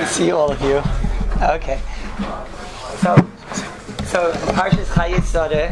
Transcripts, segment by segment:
to see all of you. Okay. So in Parshas Chayetzadeh,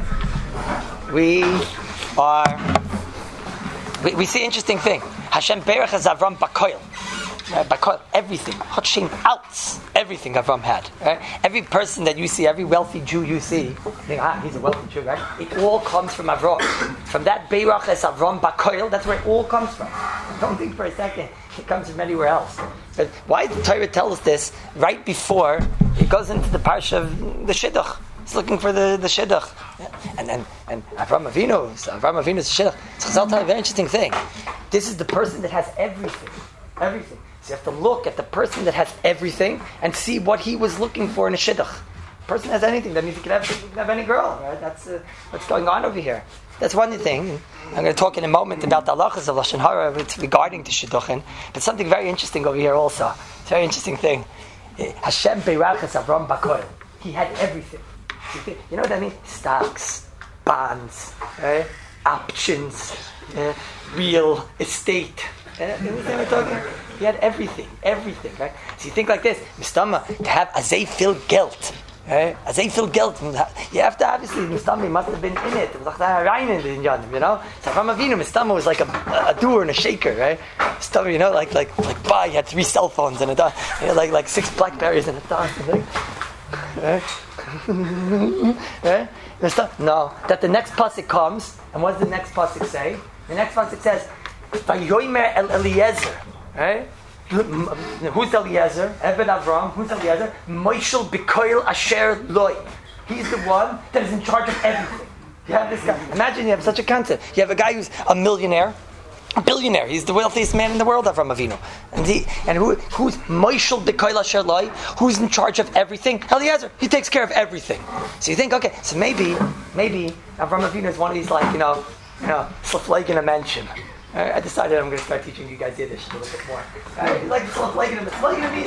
we see an interesting thing. Hashem Berach has Avram Bakoil. Bakoil, everything. Hotshim outs. Everything Avram had. Right? Every person that you see, every wealthy Jew you see, you think, he's a wealthy Jew, right? It all comes from Avram. From that Berach as Avram Bakoil, that's where it all comes from. Don't think for a second it comes from anywhere else. But why did the Torah tell us this right before it goes into the parsha of the Shidduch? He's looking for the Shidduch. And Avram Avinu's Shidduch. So Chazal tell a very interesting thing. This is the person that has everything. Everything. So you have to look at the person that has everything and see what he was looking for in a Shidduch. The person has anything, that means he can have any girl. Right? That's what's going on over here. That's one thing. I'm going to talk in a moment about the halachas of Lashon Hara regarding the Shidduchin. But something very interesting over here also. It's a very interesting thing. Hashem Beirachas Avram Bakoil. He had everything. You know what I mean? Stocks, bonds, options, real estate. You understand what I'm talking? He had everything, right? So you think like this, Mistama, to have Azay fil Geld. Azay fil Geld. You have to obviously, Mistama must have been in it. It was like that Ryan in Yanim, you know? So Avram Avinu, Mistama was like a doer and a shaker, right? Mistama, you know, like he had 3 cell phones and like 6 Blackberries and a dog. Right? No, that the next pasuk comes, and what does the next pasuk say? The next pasuk says, "Vayomer El Eliezer." Right? Who's Eliezer? Eved Avram. Who's Eliezer? Moishel Bikoil Asher Loi. He's the one that is in charge of everything. You have this guy. Imagine you have such a concept. You have a guy who's a millionaire. A billionaire. He's the wealthiest man in the world, Avram Avinu. And who's Moishel B'Koil Asher Loi? Who's in charge of everything? Eliezer. He takes care of everything. So you think, okay, so maybe Avram Avinu is one of these, Slaflagan a mention. I decided I'm going to start teaching you guys Yiddish a little bit more. Like Slaflagan. Slaflagan means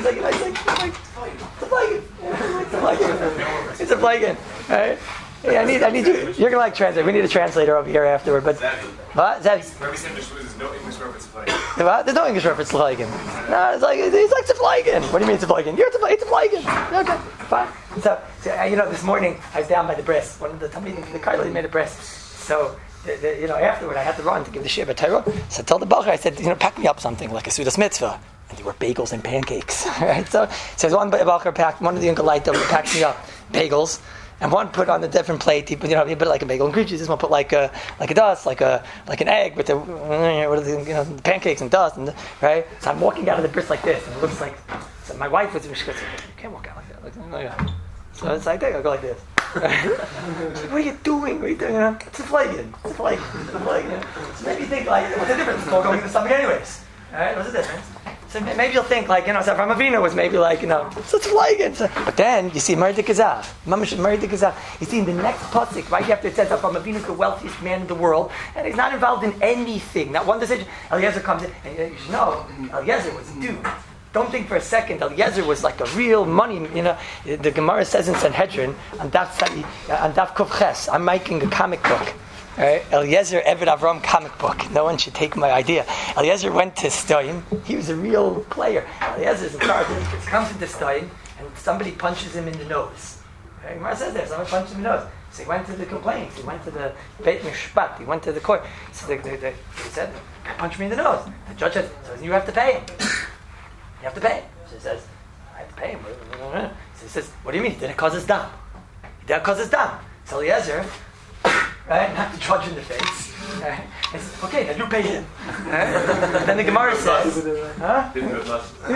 It's a flagan. Right? Hey, I need you. You're gonna translate. We need a translator over here afterward. But what? There's no English reference to Flagan. What? There's no English reference to Flagan. No, it's like Tzaflagan. What do you mean Tzaflagan? It's Tzaflagan. Okay, fine. So this morning I was down by the bris. One of the the Carly made a bris. So afterward I had to run to give the shiur Torah. So I told the bacher, I said, pack me up something like a Sudas mitzvah. And there were bagels and pancakes. Right? So one bacher packed, one of the younger light packed me up bagels. And one put on a different plate. He put like a bagel and cream cheese. This one put like a dust, like an egg with the the pancakes and dust, and right. So I'm walking out of the bris like this, and it looks like. So my wife was. She goes, "You can't walk out like that." So it's like, I go like this. What are you doing? It's a flagon. So maybe you think what's the difference? It's all going to something anyways. All right, what's the difference? So maybe you'll think Avram Avinu was maybe so it's flagon. But then you see Marduk Azav. You see in the next pasuk, right after it says Avram Avinu is the wealthiest man in the world, and he's not involved in anything, not one decision. Eliezer comes in, and you should know Eliezer was a dude. Don't think for a second Eliezer was like a real money. The Gemara says in Sanhedrin on Daf Kuf Ches. I'm making a comic book. Right? Eliezer Eved Avram comic book. No one should take my idea. Eliezer went to Stoim. He was a real player. Eliezer's in charge. He comes into Stoim and somebody punches him in the nose. Right? Gemara says there, somebody punched him in the nose. So he went to the complaints. He went to the Beit Mishpat. He went to the court. So he said, punch me in the nose. The judge said, so you have to pay him. You have to pay him. So he says, I have to pay him. So he says, what do you mean? Did it cause his dam? Did it cause his dam? So Eliezer, right, not the judge in the face. Right? He says, okay, now you pay him. Right? Then the Gemara says, huh? They don't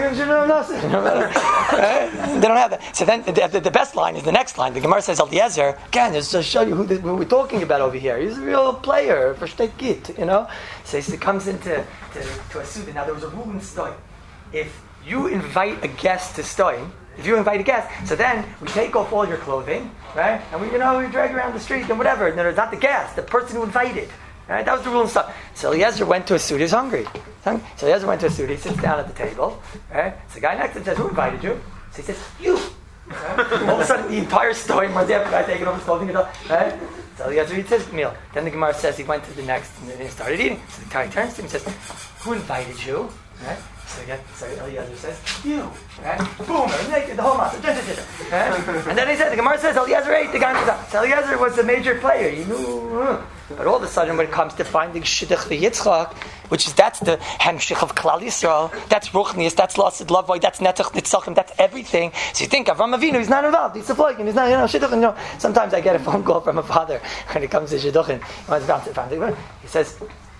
have that. So then the best line is the next line. The Gemara says, Eliezer, again, just to show you who we're talking about over here. He's a real player for Shteit Git, So he comes into a suda. Now there was a rule in Stoim. If you invite a guest to Stoim, so then we take off all your clothing, right? And we drag around the street and whatever. And it's not the guest, the person who invited. Right? That was the rule and stuff. So Eliezer went to a suit. He's hungry. So Eliezer went to a suit. He sits down at the table. Right? So the guy next to him says, "Who invited you?" So he says, "You." Right? All of a sudden, the entire Stoim was there. The guy taking off his clothing. Right? So Eliezer eats his meal. Then the Gemara says he went to the next and he started eating. So the guy turns to him and says, "Who invited you?" Right? So Eliezer says, you. Right? Boom, naked, the whole matzah. Right? And then he said, the Gemara says, Eliezer ate the ganze. So Eliezer was the major player. He knew. But all of a sudden, when it comes to finding Shidduch v'Yitzchak, that's the Hemshich of Klal Yisrael, that's Ruchnius, that's Lasid Lavoi, that's Netzach Nitzachim, that's everything. So you think Avram Avinu, he's not involved, he's a flogging, he's not, Shidduch. Sometimes I get a phone call from a father when it comes to Shidduch, he says,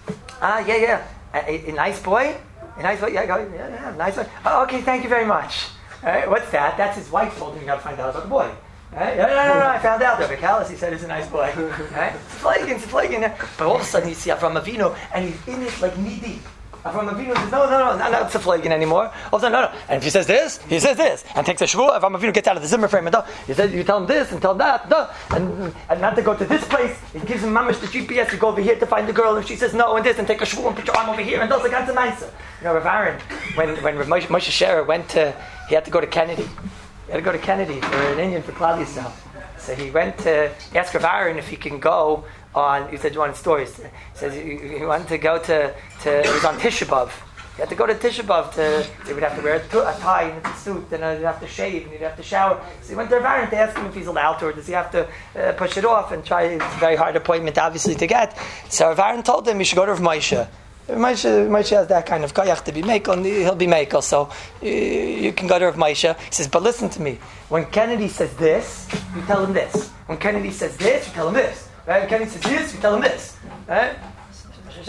a nice boy? A nice boy? Yeah, nice boy. Oh, okay, thank you very much. All right, what's that? That's his wife told him you got to find out about the boy. Right? No, I found out. Rabbi Kalas, he said, he's a nice boy. Right? It's flaking. But all of a sudden, you see Avram Avinu, and he's in it like knee deep. Avram Avinu says, no, not flaking anymore. All of a sudden, no. And if he says this, and takes a shvuah. Avram Avinu gets out of the Zimmer frame, and you tell him this, and tell him that, and not to go to this place. He gives him mamash the GPS, you go over here to find the girl, and she says no, and this, and take a shvuah, and put your arm over here, and does the ganze nicer. Rav Aaron, when Moshe Sherer he had to go to Kennedy. He had to go to Kennedy for an Indian for Klal Yisrael. So he went to ask Rav Aaron if he can go on. He said, "You want stories?" He says he wanted to go to. It was on Tisha B'av. He had to go to Tisha B'av he would have to wear a tie and a suit, and he'd have to shave, and he'd have to shower. So he went to Rav Aaron to ask him if he's allowed to, or does he have to push it off and try. It's a very hard appointment, obviously, to get. So Rav Aaron told him he should go to Rav Moshe. Moshe has that kind of koyach to be mekel, he'll be mekel, so you can go to Rav Moshe. He says, but listen to me. When Kennedy says this, you tell him this. When Kennedy says this, you tell him this. Right? When Kennedy says this, you tell him this. Right? It's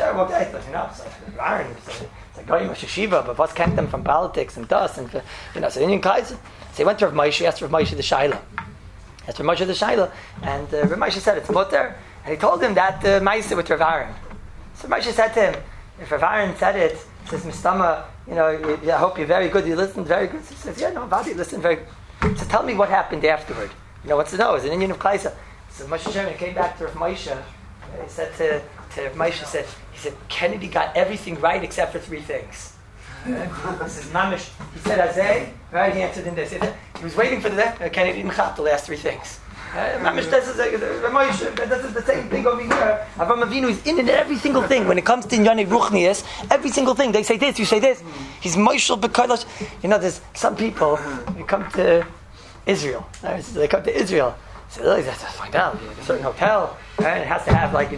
like going to Shiva, but what's kept them from politics and dust and so Indian Kaiser. So he went to Rav Moshe, asked Rav Moshe the Shaila. And Rav Moshe said it's mutter, and he told him that Ma'aseh with Rav Aaron. So Moshe said to him, if Rav Aaron said it, he says, Mistama, I hope you're very good, you listened very good. So he says, Vadi listened very good. So tell me what happened afterward. What's to know? It's an Indian of Klaisa. So Moshe Shemin came back to Rav Moshe. He said to Rav Moshe, he said, Kennedy got everything right except for 3 things. This is Mamish. He said, Azay, right? He answered in this. He was waiting for Kennedy didn't have the last 3 things. Mamish, this is the same thing over here. Avram Avinu is in every single thing. When it comes to Yonei Ruchnius, every single thing, they say this, you say this. He's Moshel B'Kodesh. There's some people, they come to Israel. They come to Israel. So they have to find out. A certain hotel, right? It has to have, in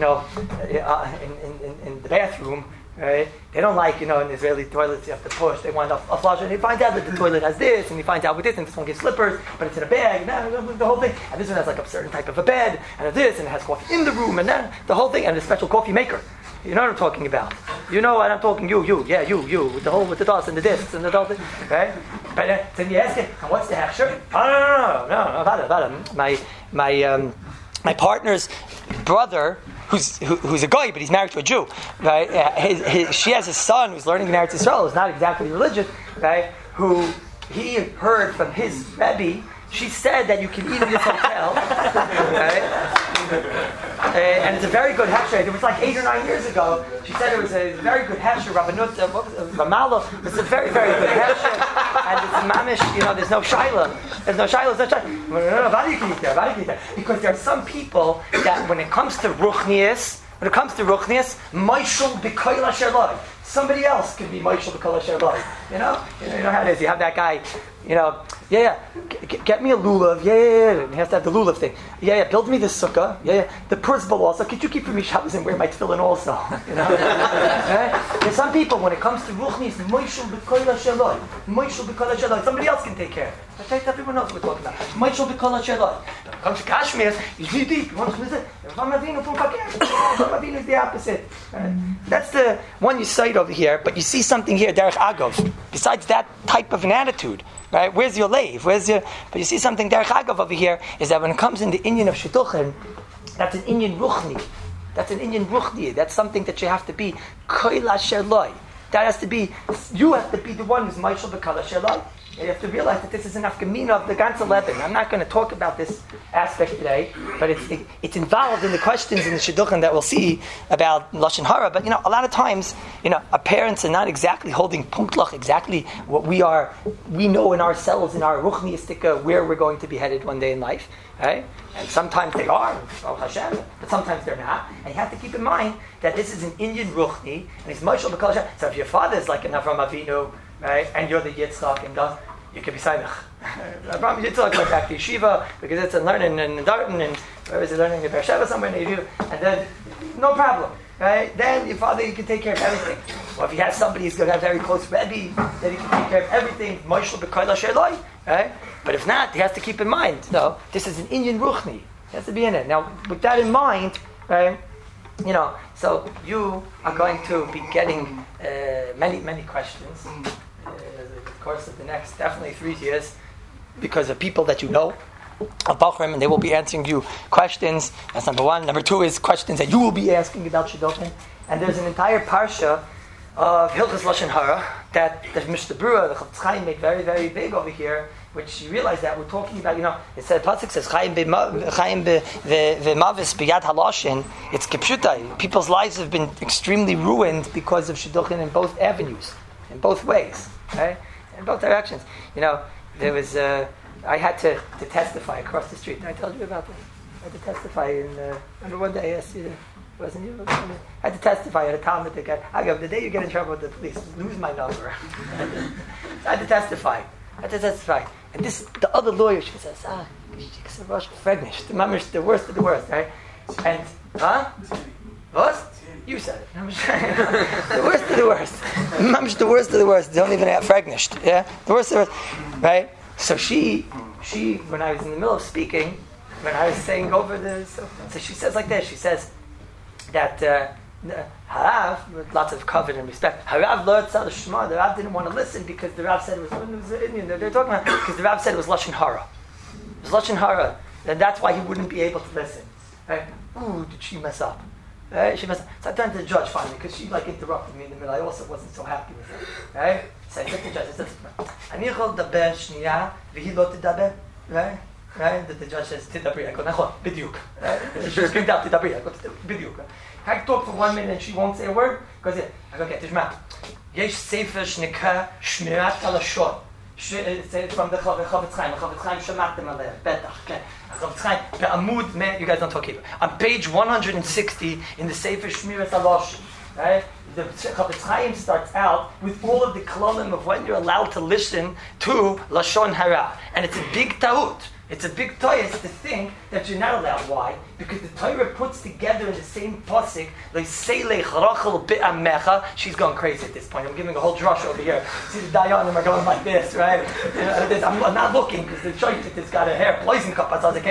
the bathroom, right? They don't like, in Israeli toilets, you have to push. They want a flush, and they find out that the toilet has this, and he finds out with this, and this one gives slippers, but it's in a bag, and the whole thing. And this one has a certain type of a bed, and this, and it has coffee in the room, and then the whole thing, and a special coffee maker. You know what I'm talking about. You know what I'm talking, you, with the dust and the discs and the whole thing, right? But then you ask it, and what's the hechsher? Oh, no. My partner's brother, who's a guy, but he's married to a Jew, right? She has a son who's learning in Eretz Yisrael, who's not exactly religious, right? Who he heard from his Rebbe. She said that you can eat in this hotel, right? And it's a very good hesher. It was like 8 or 9 years ago. She said it was a very good hesher. Rabbanut Ramallah. It's a very, very good hesher. And it's mamish. There's no shaila. Why do you eat there? Because there are some people that when it comes to ruchnius, Moshel B'Koil Asher Loi. Somebody else can be Moshel B'Koil Asher Loi. You know how it is. You have that guy. Get me a lulav. He has to have the lulav thing. Build me the sukkah. The principal also. Could you keep for me Shabbos and wear my tefillin also? Right? There's some people when it comes to ruchnis, Moshel B'Koil Asher Loi. Moshel B'Koil Asher Loi. Somebody else can take care. I think everyone knows what we're talking about. Moshel B'Koil Asher Loi. When it comes to Kashmir, he's really deep. You want to visit? Avram Avinu is the opposite. Right? That's the one you cite over here. But you see something here, Derech Agav. Besides that type of an attitude. Right? Where's your lave? But you see something Derech Agav over here is that when it comes in the Indian of Shidduchim, that's an Indian Ruchni. That's something that you have to be Koil Asher Loi. That has to be, you have to be the one who's Moshel B'Koil Asher Loi. You have to realize that this is an afkamina of the ganze Leben. I'm not going to talk about this aspect today, but it's involved in the questions in the Shidduchim that we'll see about Lashon Hara. But a lot of times, our parents are not exactly holding punktlich, exactly what we know in ourselves, in our ruchniistika, where we're going to be headed one day in life, right? And sometimes they are, oh Hashem, but sometimes they're not. And you have to keep in mind that this is an Indian ruchni, and he's Moshe B'Kol Hashem. So if your father is like an Avram Avinu, right, and you're the Yitzchak, and you can be Saimach. Abraham Yitzchak went back to yeshiva because it's learning in Darton, and where is he learning in Beersheba somewhere in yeshiva, and then no problem, right? Then your father, you can take care of everything. Or if he has somebody who's going to have very close Rebbe, then he can take care of everything. Moshe B'Kol Hashem, right? But if not, he has to keep in mind, this is an Indian ruchni. It has to be in it. Now, with that in mind, right? So you are going to be getting many, many questions. Of course, of the next definitely 3 years, because of people that you know of Bachrim, and they will be answering you questions. That's number one. Number two is questions that you will be asking about Shidduchim. And there's an entire parsha of Hilchos Lashon Hara that the Mishnah Berurah, the Chafetz Chaim, made very, very big over here, which you realize that we're talking about, it said, Pasuk says, Chaim v'mavis b'yad haloshin. It's kipshutai. People's lives have been extremely ruined because of Shidduchim in both avenues, in both ways, right? In both directions. There was, I had to testify across the street. I told you about this. I had to testify remember one day I asked you, wasn't you? I had to testify at a Talmud. The day you get in trouble with the police, lose my number. I had to testify. And the other lawyer, she says, Fregnish, the worst of the worst, right? And, what? You said it. The worst of the worst. Mamish, the worst of the worst. Don't even have Fregnished. Yeah? The worst of the worst. Right? So she, when I was in the middle of speaking, when I was saying over so she says like this, she says that Harav, with lots of covet and respect, Harav lo yatzah l'shma, the Rav didn't want to listen because the Rav said it was Indian, they're talking about, because the Rav said it was Lashon Hara. It was Lashon Hara. And that's why he wouldn't be able to listen. Right? Ooh, did she mess up? Right? So I turned to the judge finally because she interrupted me in the middle. I also wasn't so happy with her. Right? So I said to the judge, "Ani chol daber shniya v'hi lo tidaber." Right? The judge says, "Tidabri." I go, "Nachon, bidyuk." She screamed out, "Tidabri." I go, "Bidyuk." I talk for 1 minute and she won't say a word. Goes in. I go, "Okay, tishma. Yesh sefer shnika shmirat halashon." It's from the Chafetz Chaim. Chafetz Chaim shamatem aleh. Betach. Okay. Chafetz Chaim be'amud me. You guys don't talk Hebrew. On page 160 in the Sefer Shmiras Halashon, right? The Chafetz Chaim starts out with all of the klolim of when you're allowed to listen to Lashon Hara, and it's a big ta'ut. It's a big toyas to think that you're not allowed. Why? Because the Torah puts together in the same pasuk, she's going crazy at this point. I'm giving a whole drush over here. See the Dayanim are going like this, right? I'm not looking because the choice has got a hair poison cup. I was like,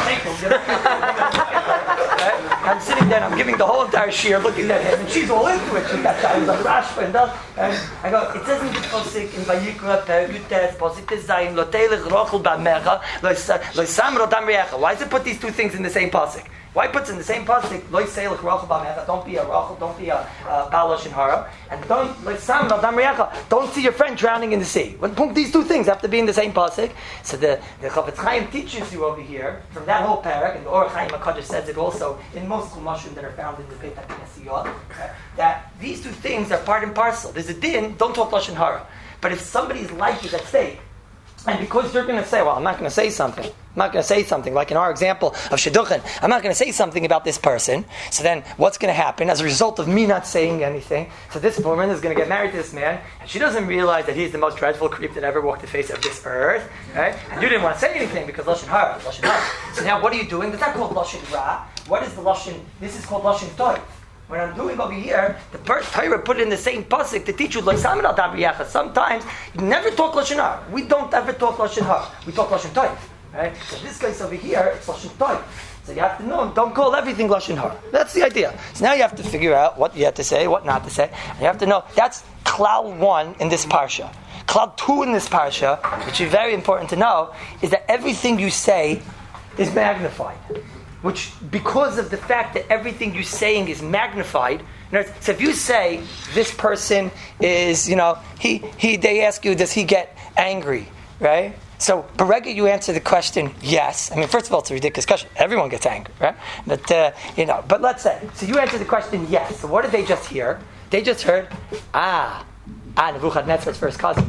I'm sitting there and I'm giving the whole entire shir looking at him, and she's all into it. She's got times like Rashba and I go, it says in the pasuk in Vayikra Perutes pasuk Zayin Lotelech Rochel Ba'mecha Why does it put these two things in the same pasuk? Why puts in the same pasuk Lo Seilach Rochel Ba'mecha? Don't be a Rochel, don't be a Baal Lashon Hara, and don't see your friend drowning in the sea. When these two things have to be in the same pasuk. So the Chafetz Chaim teaches you over here from that whole parak, and the Or Chaim HaKadosh says it also in most Chumashim that are found in the Beit HaKnesiyot, that these two things are part and parcel. There's a din, don't talk Lashon Hara. But if somebody's life is at stake, and because you're going to say, well, I'm not going to say something. I'm not going to say something. Like in our example of Shidduchim, I'm not going to say something about this person. So then what's going to happen as a result of me not saying anything? So this woman is going to get married to this man, and she doesn't realize that he's the most dreadful creep that ever walked the face of this earth. Right? And you didn't want to say anything because Lashon Hara, Lashon Hara. So now what are you doing? That's not called Lashon Ra. What is the Lashon? This is called Lashon Toiv. What I'm doing over here, the Torah put it in the same pasuk to teach you sometimes you never talk Lashon Hara. We don't ever talk Lashon Hara. We talk Lashon Toiv. Right? So this case over here, it's Lashon Toiv. So you have to know, don't call everything Lashon Hara. That's the idea. So now you have to figure out what you have to say, what not to say. And you have to know, that's Klal 1 in this parsha. Klal 2 in this parsha, which is very important to know, is that everything you say is magnified. Which, because of the fact that everything you're saying is magnified, so if you say this person is, they ask you, does he get angry, right? So, Berega, you answer the question, yes. I mean, first of all, it's a ridiculous question. Everyone gets angry, right? But, but let's say, so you answer the question, yes. So what did they just hear? They just heard, Nebuchadnezzar's first cousin.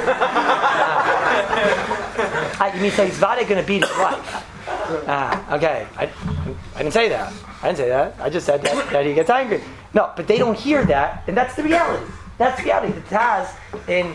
You mean, so he's going to beat his wife? Okay. I didn't say that. I just said that he gets angry. No, but they don't hear that, and that's the reality. That's the reality. The Taz in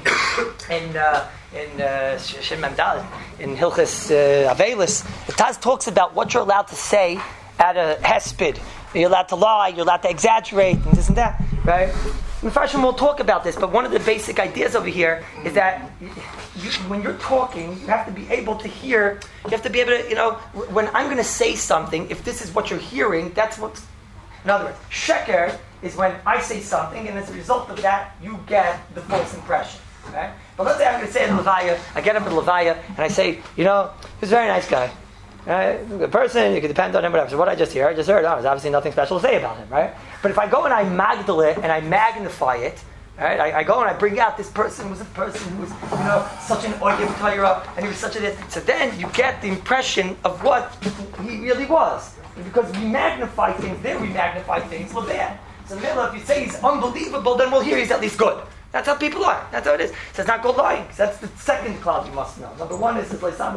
Shem Memdal, in Hilchas Avelis, the Taz talks about what you're allowed to say at a hesped. You're allowed to lie, you're allowed to exaggerate, and this and that, right? Mepharshim will talk about this, but one of the basic ideas over here is that when you're talking, you have to be able to hear, you have to be able to, when I'm going to say something, if this is what you're hearing, that's what's, in other words, sheker is when I say something, and as a result of that, you get the false impression, right? But let's say I'm going to say in Levaya, I get up in Levaya, and I say, he's a very nice guy. Right? A person, you can depend on him, whatever. So what I just heard, there's obviously nothing special to say about him, right? But if I go and I magdal it and I magnify it, right? I go and I bring out this person was a person who was, such an oyev Torah, and he was such a this. So then you get the impression of what he really was, because we magnify things. Then we magnify things bad. So if you say he's unbelievable, then we'll hear he's at least good. That's how people are. That's how it is. So it's not called lying. That's the second cloud you must know. Number one is it's not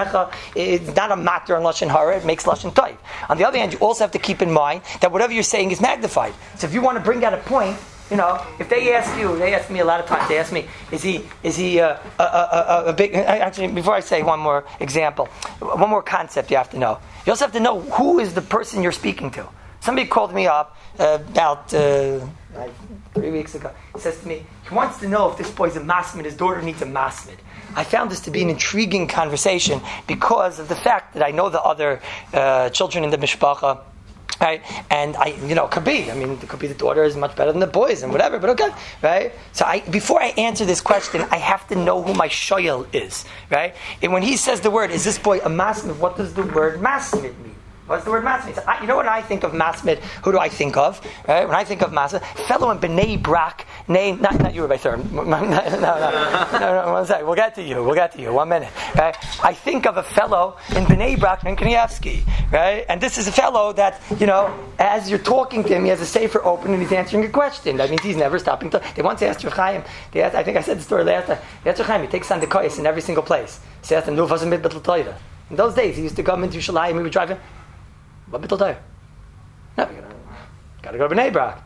a matter on Lashon Hara. It makes Lashon Tov. On the other hand, you also have to keep in mind that whatever you're saying is magnified. So if you want to bring out a point, if they ask me a lot of times, they ask me, is he a big... Actually, before I say one more example, one more concept you have to know. You also have to know who is the person you're speaking to. Somebody called me up about 3 weeks ago. He says to me, he wants to know if this boy's a masmid, his daughter needs a masmid. I found this to be an intriguing conversation because of the fact that I know the other children in the mishpacha, right? And could be. I mean, it could be the daughter is much better than the boys and whatever, but okay, right? So before I answer this question, I have to know who my shoyel is, right? And when he says the word, is this boy a masmid, what does the word masmid mean? What's the word masmid? So when I think of masmid, who do I think of? Right? When I think of masmid, fellow in Bnei Brak, not you, Rabbi Thurman. No, 1 second. We'll get to you. 1 minute. Right? I think of a fellow in Bnei Brak and Kanievsky, right? And this is a fellow that, as you're talking to him, he has a sefer open and he's answering a question. That means he's never stopping. They once asked Rav Chaim, I think I said the story last time. They asked Rav Chaim, he takes on the koyes in every single place. He asked him, in those days, he used to come into Yerushalayim, he would drive him. What bittul Torah? No, gotta go to Bnei Brak.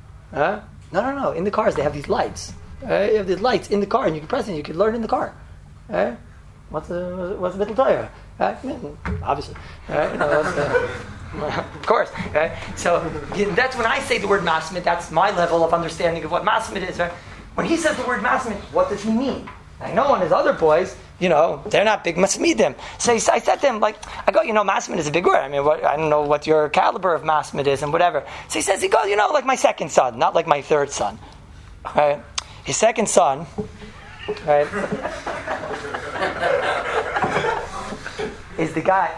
No. In the cars they have these lights. You have these lights in the car, and you can press it. You can learn in the car. What's the bittul Torah? Obviously, of course. So that's when I say the word masmid. That's my level of understanding of what masmid is. Right? When he says the word masmid, what does he mean? I know on his other boys, they're not big masmidim. So I said to him, masmid is a big word. I mean, I don't know what your caliber of masmid is and whatever. So he goes, like my second son, not like my third son. Right? His second son, right, is the guy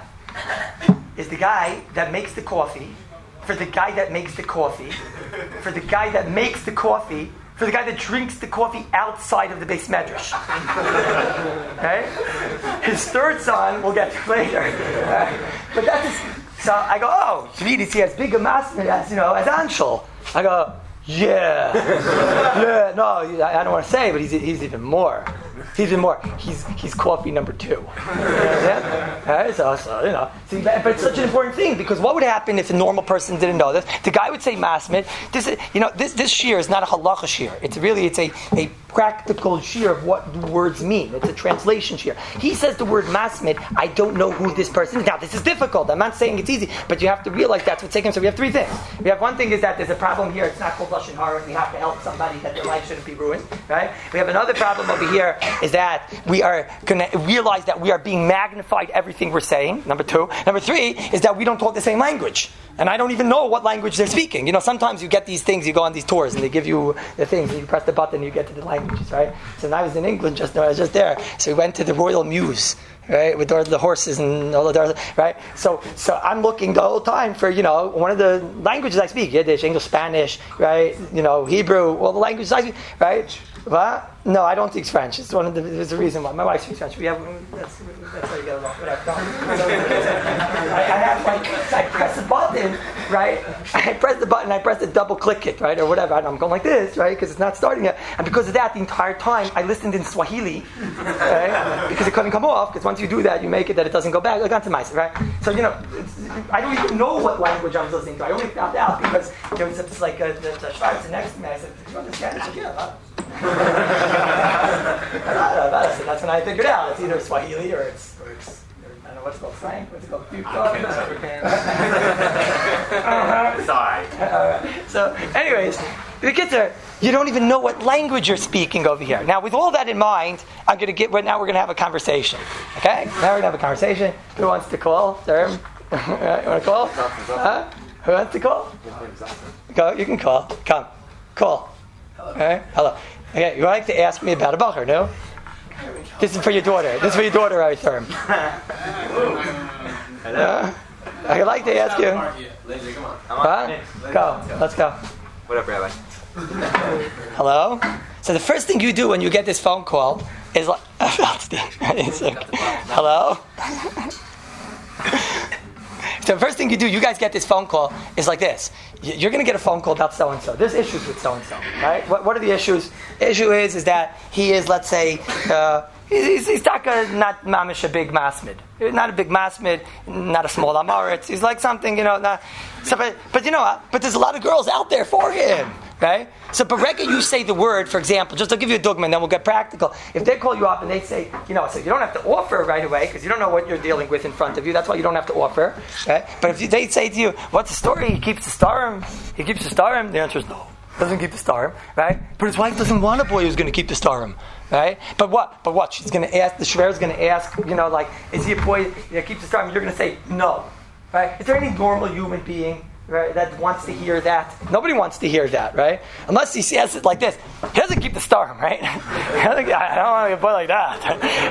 that makes the coffee, for the guy that makes the coffee, for the guy that makes the coffee, for the guy that drinks the coffee outside of the Beis Medrash. Okay? His third son we'll get to later. But so I go, he has big a masmid as Anshel. I go, yeah. No, I don't want to say, but he's even more. He's coffee number 2. Right? So, but it's such an important thing, because what would happen if a normal person didn't know this? The guy would say masmid. This shear is not a halacha shear. It's a practical shear of what the words mean. It's a translation shear. He says the word masmid. I don't know who this person is. Now, this is difficult. I'm not saying it's easy, but you have to realize that's what's taking. So we have 3 things. We have one thing is that there's a problem here. It's not called Lashon Hara. We have to help somebody that their life shouldn't be ruined. Right? We have another problem over here is that we are going to realize that we are being magnified everything we're saying. Number 2. Number 3 is that we don't talk the same language. And I don't even know what language they're speaking. Sometimes you get these things, you go on these tours and they give you the things and you press the button and you get to the languages, right? So when I was in England I was just there. So we went to the Royal Mews, right? With the horses and all the right? So I'm looking the whole time for, one of the languages I speak, Yiddish, English, Spanish, right? Hebrew, all the languages I speak, right? What? No, I don't speak French. It's there's a reason why. My wife speaks French. That's how you get along. Whatever. I press the button, right? I press the button, I press the double click it, right? Or whatever. I'm going like this, right? Because it's not starting yet. And because of that, the entire time, I listened in Swahili, right? Because it couldn't come off, because once you do that, you make it that it doesn't go back. Like onto my, right? So, I don't even know what language I was listening to. I only found out because there was the Schweizer next to me. I said, do you understand it? She said, yeah. That's when I figured out it's either Swahili or it's I don't know what's it called, Frank? What's it called? Sorry. So, anyways, the kids are. You don't even know what language you're speaking over here. Now, with all that in mind, now we're going to have a conversation. Okay? Now we're going to have a conversation. Who wants to call? Sir? You want to call? Who wants to call? Go. You can call. Come. Call. Okay? Hello. Okay, you would like to ask me about a bacher, no? This is for your daughter. This is for your daughter, I term. I'd like to ask you. Lindsay, come on. Huh? Go. Let's go. What up, Rabbi? Hello? So the first thing you do when you get this phone call is like, hello? So the first thing you do, you guys get this phone call, is like this. You're going to get a phone call about so-and-so. There's issues with so-and-so, right? What are the issues? The issue is that he is, let's say, he's not mamish a big masmid. Not a big masmid, not a small amaretz. He's like something, but there's a lot of girls out there for him. Right? So, Berega, you say the word, for example, just to give you a dogma and then we'll get practical. If they call you up and they say, so you don't have to offer right away because you don't know what you're dealing with in front of you. That's why you don't have to offer. Right? But if they say to you, what's the story? He keeps the starim. He keeps the starim. The answer is no. Doesn't keep the starim. Right? But his wife doesn't want a boy who's going to keep the starim. Right? But what? She's going to ask, the shver is going to ask, is he a boy that keeps the starim? You're going to say no. Right? Is there any normal human being, right, that wants to hear that? Nobody wants to hear that, right? Unless he says it like this. He doesn't keep the starim, right? I don't want to get a boy like that.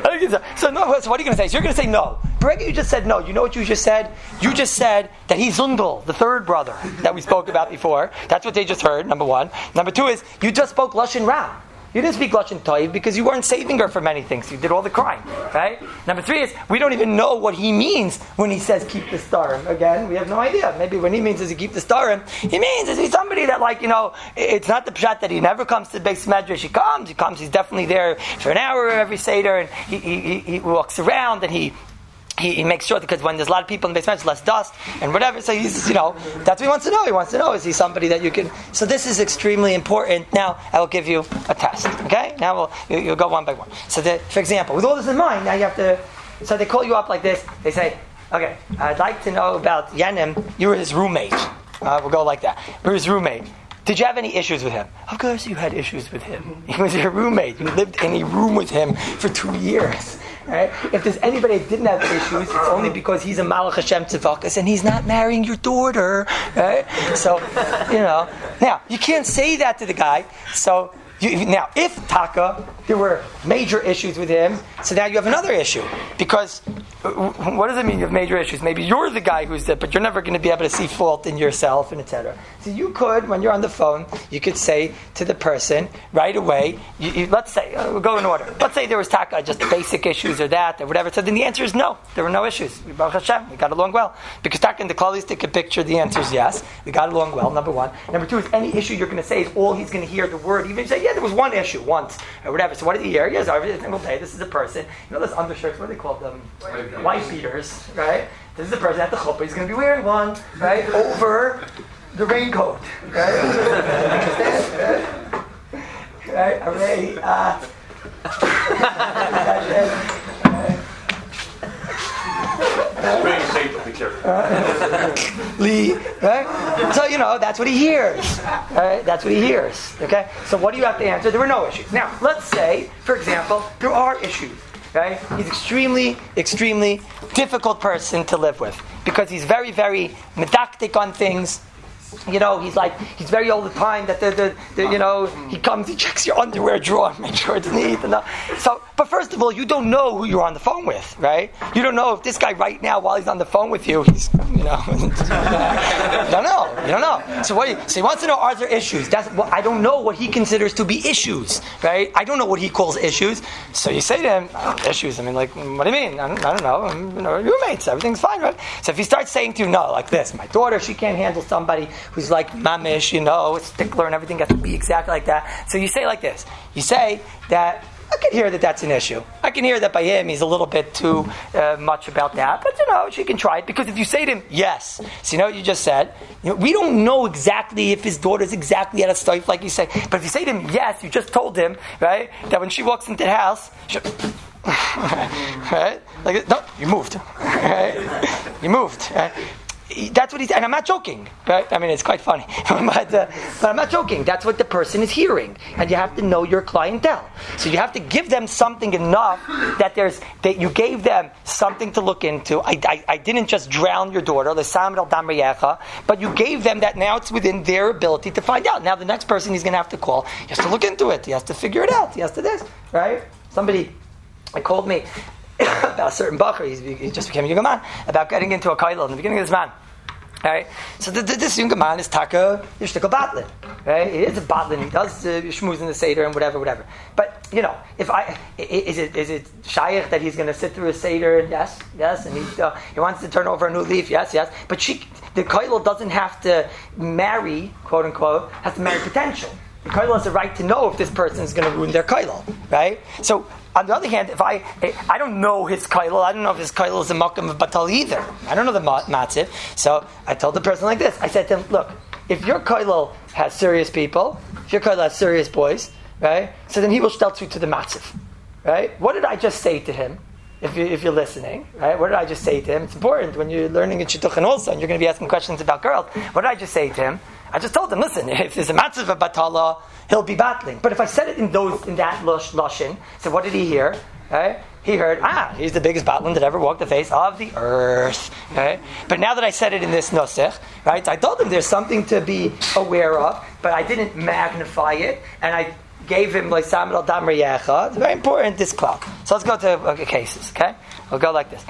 So what are you going to say? So you're going to say no. Berega, you just said no. You know what you just said? You just said that he's Zundel, the third brother that we spoke about before. That's what they just heard, number one. Number two is, you just spoke Lashon Ra. You didn't speak Lashon Toiv because you weren't saving her for many things. You did all the crime, right? Number three is, we don't even know what he means when he says keep the starim. Again, we have no idea. Maybe when he means is he keep the starim, he means is he somebody that it's not the pshat that he never comes to the Beis Medrash. He comes, he's definitely there for an hour every Seder, and he walks around and he makes sure, because when there's a lot of people in the basement, less dust and whatever. So he's, that's what he wants to know. He wants to know, is he somebody that you can... So this is extremely important. Now, I will give you a test. Okay? Now, you'll go one by one. So, for example, with all this in mind, now you have to... So they call you up like this. They say, okay, I'd like to know about Yenim. You were his roommate. We'll go like that. You were his roommate. Did you have any issues with him? Of course you had issues with him. He was your roommate. You lived in a room with him for 2 years. Right? If there's anybody that didn't have issues, it's only because he's a Malach Hashem Tzavakas and he's not marrying your daughter. Right? So, Now, you can't say that to the guy. So, now, if Taka, there were major issues with him, so now you have another issue. Because, what does it mean you have major issues? Maybe you're the guy who's there, but you're never going to be able to see fault in yourself, and etc. So you could, when you're on the phone, you could say to the person right away, let's say, we'll go in order. Let's say there was Taka, just basic issues or that, or whatever. So then the answer is no. There were no issues. Baruch Hashem, we got along well. Because Taka in the Klalistic picture, the answer is yes. We got along well, number one. Number two is any issue you're going to say is all he's going to hear the word. Even if you say, yeah, there was one issue once, or whatever. So what did he hear? Yes, every single day, this is a person. Those undershirts, what do they call them? White beaters, right? This is a person at the chuppah. He's going to be wearing one, right, over the raincoat, right? Right? Lee, right? So that's what he hears. Right? That's what he hears. Okay. So what do you have to answer? There were no issues. Now, let's say, for example, there are issues. Right? He's extremely, extremely difficult person to live with because he's very, very medactic on things. he's very old the time that he comes, he checks your underwear drawer, make sure it's neat. But first of all, you don't know who you're on the phone with, right? You don't know if this guy right now, while he's on the phone with you, he's, you don't know. So he wants to know, are there issues? I don't know what he considers to be issues, right? I don't know what he calls issues. So you say to him, issues, what do you mean? I don't know. Roommates, everything's fine, right? So if he starts saying to you, no, like this, my daughter, she can't handle somebody who's like mamish, a stickler and everything has to be exactly like that. So you say like this. You say that, I can hear that that's an issue. I can hear that by him he's a little bit too much about that. But she can try it. Because if you say to him, yes. So you know what you just said? We don't know exactly if his daughter's exactly at a state like you say. But if you say to him, yes, you just told him, right, that when she walks into the house, right? No, you moved. Right? You moved. Right? That's what he's, and I'm not joking, right? It's quite funny, but I'm not joking. That's what the person is hearing, and you have to know your clientele. So you have to give them something enough that you gave them something to look into. I didn't just drown your daughter, but you gave them that. Now it's within their ability to find out. Now the next person he's going to have to call, he has to look into it. He has to figure it out. He has to this, right? Somebody called me about a certain bacher, he just became a young man, about getting into a kollel in the beginning of his man. Right? So this young man is taka yishtikal batlin. Right? It's a batlin. He does shmooze in the seder and whatever. But if is it shayach that he's going to sit through a seder? Yes, and he wants to turn over a new leaf. Yes. But the kollel doesn't have to marry, quote unquote, has to marry potential. The kollel has the right to know if this person is going to ruin their kollel, right? So, on the other hand, if I don't know his kollel, I don't know if his kollel is a makam of batal either. I don't know the matziv. So I told the person like this. I said to him, look, if your kollel has serious people, if your kollel has serious boys, right? So then he will steltz you to the matziv, right? What did I just say to him? If you're listening, right? What did I just say to him? It's important when you're learning in shidduchim also, and you're going to be asking questions about girls. What did I just say to him? I just told him, listen, if there's a matziv of batala, he'll be battling. But if I said it in that lashon, so what did he hear? Right? He heard, he's the biggest battling that ever walked the face of the earth. Right? But now that I said it in this nusach, right? I told him there's something to be aware of, but I didn't magnify it, and I gave him like Samad al Dam Riyecha. It's very important, this cloud. So let's go to cases, okay? We'll go like this.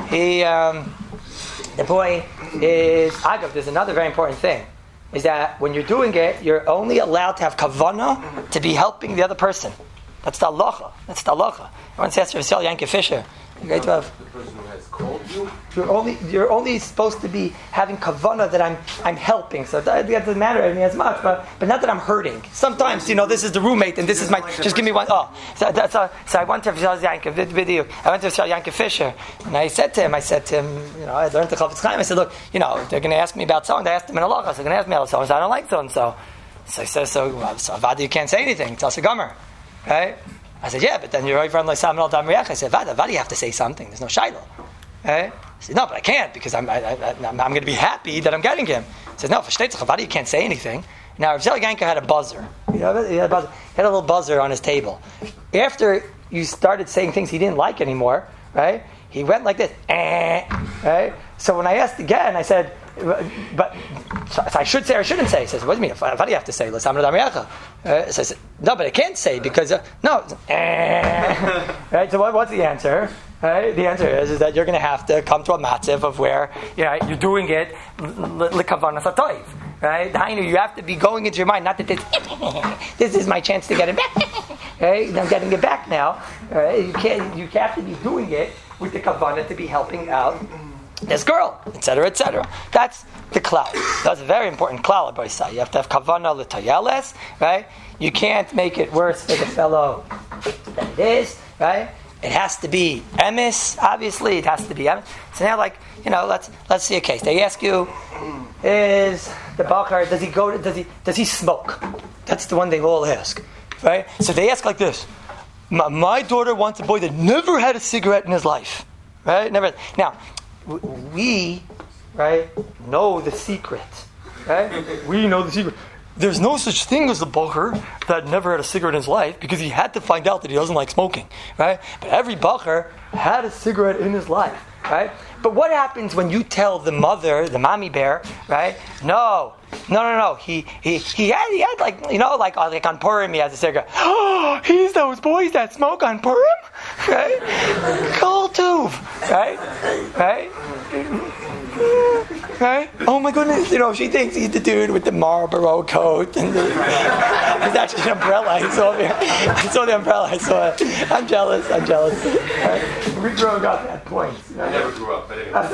The point is, there's another very important thing. Is that when you're doing it, you're only allowed to have kavanah to be helping the other person. That's the halacha. I want to ask Rav Yankiv Fisher. Great to have. The person who has called you? You're only supposed to be having kavanah that I'm helping. So that doesn't matter to me as much, but not that I'm hurting. Sometimes, this is the roommate and this is my. Just give me one. So I went to Rav Yankiv. I went to Rav Yankiv Fisher, and I said to him, I learned the Chafetz Chaim. I said, look, they're going to ask me about so and I asked them in halacha. So they're going to ask me about so and I don't like so and so. So I said, so Avada, you can't say anything. It's also gomer, right? I said, yeah, but then you're right from like Samad al Dam Riyecha. I said, Vada, you have to say something. There's no shayla. Right? I said, no, but I can't because I'm going to be happy that I'm getting him. He says, no, for Shteitzach, Vada, you can't say anything. Now, Rav Yankiv had a buzzer. He had a little buzzer on his table. After you started saying things he didn't like anymore, right? He went like this, right? So when I asked again, I said, but so I should say or I shouldn't say. He says, what do you mean? What do you have to say? So I said, no, but I can't say because no. Right? So what's the answer? Right? The answer is that you're going to have to come to a matziv of where you're doing it l'kavanas hatoiv. Right? You have to be going into your mind, not that this is my chance to get it back. Right? I'm getting it back now. Right? You have to be doing it with the kavanah to be helping out this girl, etc. That's the klal. That's a very important klal, Abaisai. You have to have kavanah l'tayeles, right? You can't make it worse for the fellow than it is, right? It has to be emes, obviously. It has to be emes. So now, let's see a case. They ask you, is the bakar, does he smoke? That's the one they all ask, right? So they ask like this: my daughter wants a boy that never had a cigarette in his life, right? Never. Now, we, right, know the secret, right? We know the secret. There's no such thing as a bacher that never had a cigarette in his life because he had to find out that he doesn't like smoking, right? But every bacher had a cigarette in his life, right? But what happens when you tell the mother, the mommy bear, right? No, No. He had like on Purim he has a cigarette. Oh, he's those boys that smoke on Purim, right? Kol tuv, right? Right? Oh my goodness! She thinks he's the dude with the Marlboro coat, and it's actually an umbrella. I saw the umbrella. I saw it. I'm jealous. Right? We growing up at points. I never grew up, but anyway. I'm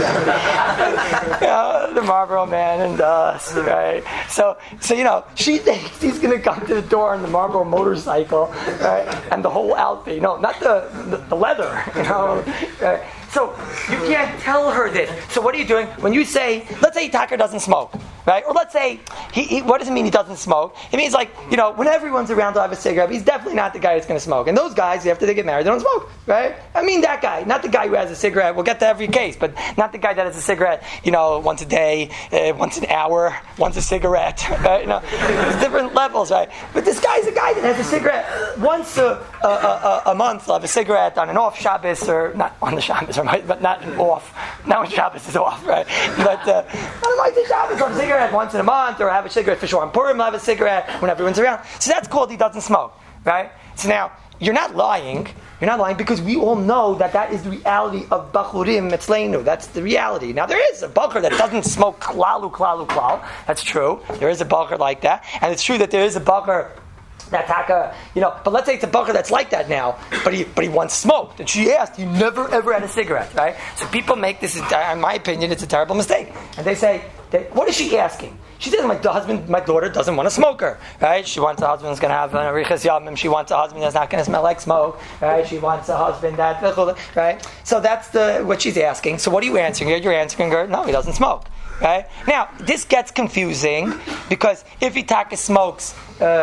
sorry. The Marlboro man and us, right? So she thinks he's going to come to the door on the Marlboro motorcycle, right? And the whole outfit. No, not the leather. Right? So you can't tell her this. So what are you doing when you say, let's say Tucker doesn't smoke, right? Or let's say he what does it mean he doesn't smoke? It means when everyone's around to have a cigarette, he's definitely not the guy that's going to smoke. And those guys, after they get married, they don't smoke, right? I mean that guy, not the guy who has a cigarette. We'll get to every case, but not the guy that has a cigarette, once a day, once an hour, once a cigarette, right? There's different levels, right? But this guy's a guy that has a cigarette once a month. He'll have a cigarette on an off Shabbos, or not on the Shabbos, but not off. Not when Shabbos is off, right? But I don't like the Shabbos. I'll have a cigarette once in a month, or have a cigarette for sure on Purim. I'll have a cigarette when everyone's around. So that's called he doesn't smoke, right? So now you're not lying. You're not lying because we all know that is the reality of bachurim etzleinu. That's the reality. Now there is a bacher that doesn't smoke klalu. That's true. There is a bacher like that, and it's true that there is a bacher that taka, but let's say it's a bacher that's like that now, but he once smoked, and she asked, he never ever had a cigarette, right? So people make this, in my opinion, it's a terrible mistake. And they say, what is she asking? She says, my daughter doesn't want a smoker, right? She wants a husband who's going to have an arichas yamim. She wants a husband that's not going to smell like smoke, right? She wants a husband that, right? So that's what she's asking. So what are you answering her? You're answering her, no, he doesn't smoke, right? Now, this gets confusing because if he taka smokes,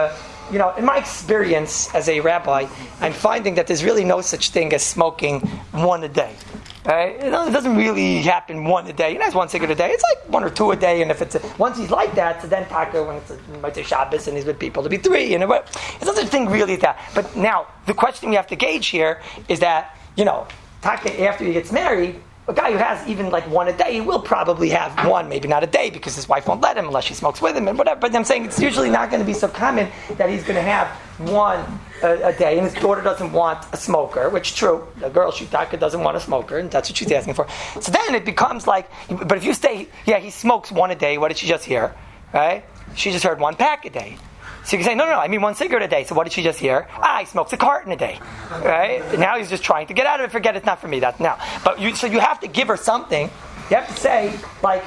in my experience as a rabbi, I'm finding that there's really no such thing as smoking one a day. Right? It doesn't really happen one a day. He has one cigarette a day. It's like one or two a day. And if once he's like that, so then taka when it's a Shabbos and he's with people to be three. And it's not such a thing really that. But now the question we have to gauge here is that taka after he gets married. A guy who has even like one a day, he will probably have one, maybe not a day, because his wife won't let him unless she smokes with him and whatever. But I'm saying it's usually not going to be so common that he's going to have one a day, and his daughter doesn't want a smoker, which is true. The girl Shitaka doesn't want a smoker, and that's what she's asking for. So then it becomes like, but if you say, he smokes one a day, what did she just hear? Right? She just heard one pack a day. So you can say, no, I mean one cigarette a day. So what did she just hear? He smokes a carton a day, right? And now he's just trying to get out of it. Forget it's not for me. That's now. But so you have to give her something. You have to say, like,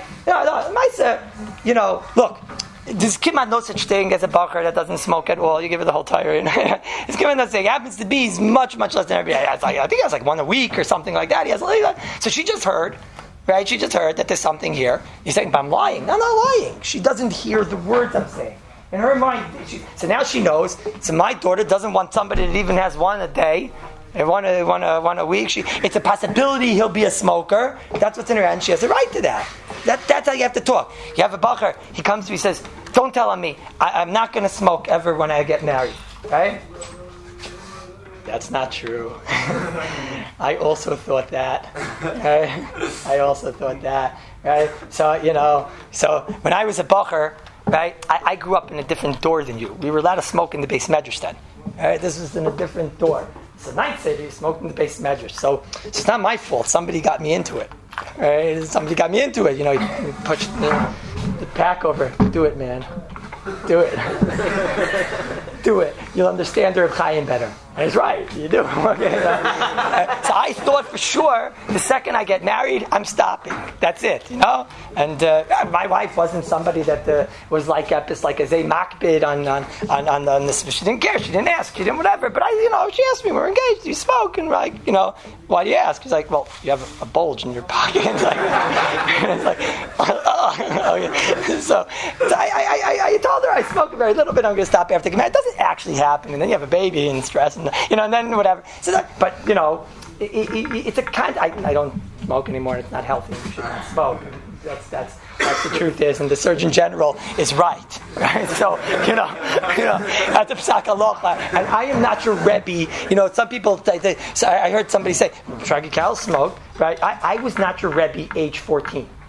look, there's kimat no such thing as a bacher that doesn't smoke at all. You give her the whole tire. It's kimat no thing. Happens to be he's much less than everybody. I think he has like one a week or something like that. He has so she just heard. Right? She just heard that there's something here. You're saying, but I'm lying. No, I'm not lying. She doesn't hear the words I'm saying. In her mind, so now she knows. So my daughter doesn't want somebody that even has one a day, and one a week. It's a possibility he'll be a smoker. That's what's in her head. And she has a right to that. That's how you have to talk. You have a bacher. He comes to me, he says, "Don't tell on me. I'm not going to smoke ever when I get married." Right? That's not true. I also thought that. Right? I also thought that. Right? So so when I was a bacher. Right, I grew up in a different door than you. We were allowed to smoke in the base medrash then. Right, this was in a different door. It's a night city, smoked in the base medrash. So it's not my fault. Somebody got me into it. Right, somebody got me into it. You push the pack over. Do it, man. Do it. Do it. You'll understand the Reb Chaim better. And he's right. You do. Okay. So I thought for sure the second I get married, I'm stopping. That's it. And my wife wasn't somebody that was like a zay makbid on this. She didn't care. She didn't ask. She didn't whatever. But she asked me, we're engaged. Do you smoke? And why do you ask? She's like, well, you have a bulge in your pocket. It's like, okay. So I told her I smoke a very little bit. I'm going to stop after getting married. It doesn't actually happen. And then you have a baby and stress, and then whatever. So it's a kind. I don't smoke anymore. It's not healthy. You should not smoke. That's the truth is, and the Surgeon General is right? So that's a psak halacha, and I am not your Rebbe. Some people so I heard somebody say Shagi Cal smoked, right? I was not your Rebbe age 14.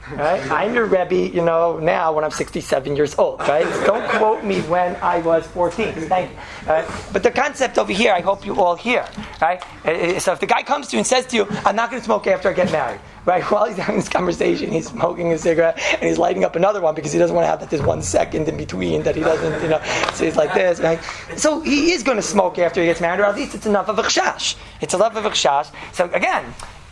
Right? I'm your Rebbe, now when I'm 67 years old, right? Don't quote me when I was 14. Thank you. Right? But the concept over here, I hope you all hear, right? So if the guy comes to you and says to you, I'm not going to smoke after I get married, right? While he's having this conversation, he's smoking a cigarette and he's lighting up another one because he doesn't want to have that there's 1 second in between that he doesn't, so he's like this, right? So he is going to smoke after he gets married, or at least it's enough of a chashash. It's enough of a chashash. So again,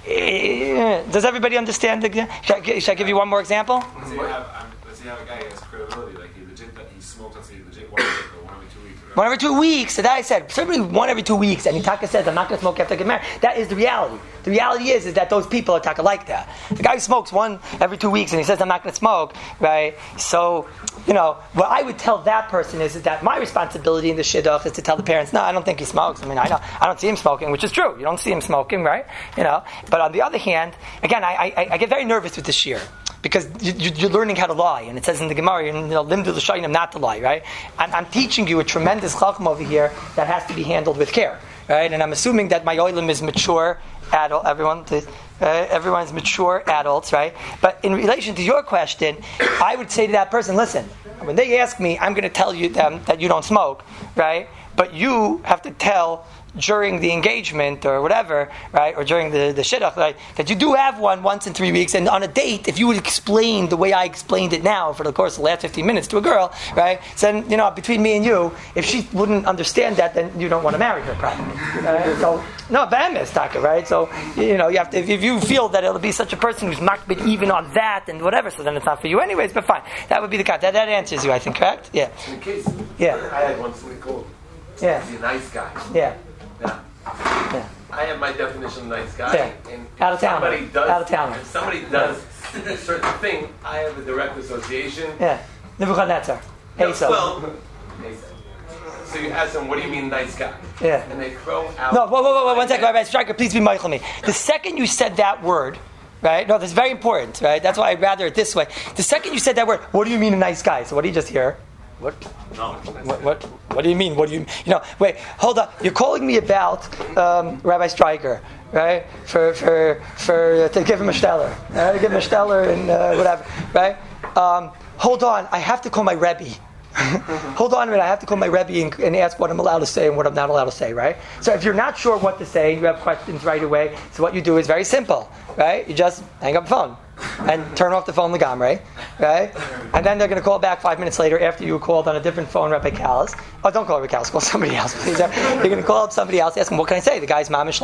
does everybody understand? Should I give you one more example? Let's say you have a guy who has credibility, like he smoked, let's say he legit 1 week or 1 every 2 weeks. 1 every 2 weeks. So that I said, certainly 1 every 2 weeks. And Taka says, I'm not going to smoke after I get married. That is the reality. The reality is that those people are Taka like that. The guy who smokes 1 every 2 weeks and he says, I'm not going to smoke, right? So, what I would tell that person is that my responsibility in the shidduch is to tell the parents, no, I don't think he smokes. I mean, I don't see him smoking, which is true. You don't see him smoking, right? But on the other hand, again, I get very nervous with this shir. Because you're learning how to lie, and it says in the Gemara, limdu l'shayim not to lie, right? I'm teaching you a tremendous chacham over here that has to be handled with care, right? And I'm assuming that my oilim is mature adult. Everyone's mature adults, right? But in relation to your question, I would say to that person, listen, when they ask me, I'm going to tell them that you don't smoke, right? But you have to tell during the engagement or whatever, right, or during the shidduch, right, that you do have one once in 3 weeks, and on a date, if you would explain the way I explained it now for the course of the last 15 minutes to a girl, right, so then, between me and you, if she wouldn't understand that, then you don't want to marry her, probably. So, no, Bahamas, Taka, right? So, you have to, if you feel that it'll be such a person who's not been even on that and whatever, so then it's not for you anyways, but fine. That would be the cut. That answers you, I think, correct? Yeah. In the case, yeah. I had one somebody called. Yeah. He's a nice guy. Yeah. Yeah. I have my definition of nice guy. Yeah. And out of town. If somebody does a certain thing, I have a direct association. Yeah. Nebuchadnezzar. Esau. Well, so you ask them, what do you mean nice guy? Yeah. And they throw out... No, whoa, 1 second. Rabbi Stryker, please be mindful of me. The second you said that word, right? No, that's very important, right? That's why I'd rather it this way. The second you said that word, what do you mean a nice guy? So what do you just hear? What? No. What do you mean? What do you? Wait. Hold on. You're calling me about Rabbi Stryker, right? For to give him a stellar, give him a stellar and whatever, right? Hold on. I have to call my Rebbe. Hold on a minute. I have to call my Rebbe and ask what I'm allowed to say and what I'm not allowed to say, right? So if you're not sure what to say, you have questions right away. So what you do is very simple, right? You just hang up the phone and turn off the phone legamre, right? And then they're going to call back 5 minutes later after you called on a different phone, Rabbi Callis. Oh, don't call Rabbi Callis, call somebody else, please. You're going to call up somebody else, ask them, what can I say? The guy's mamish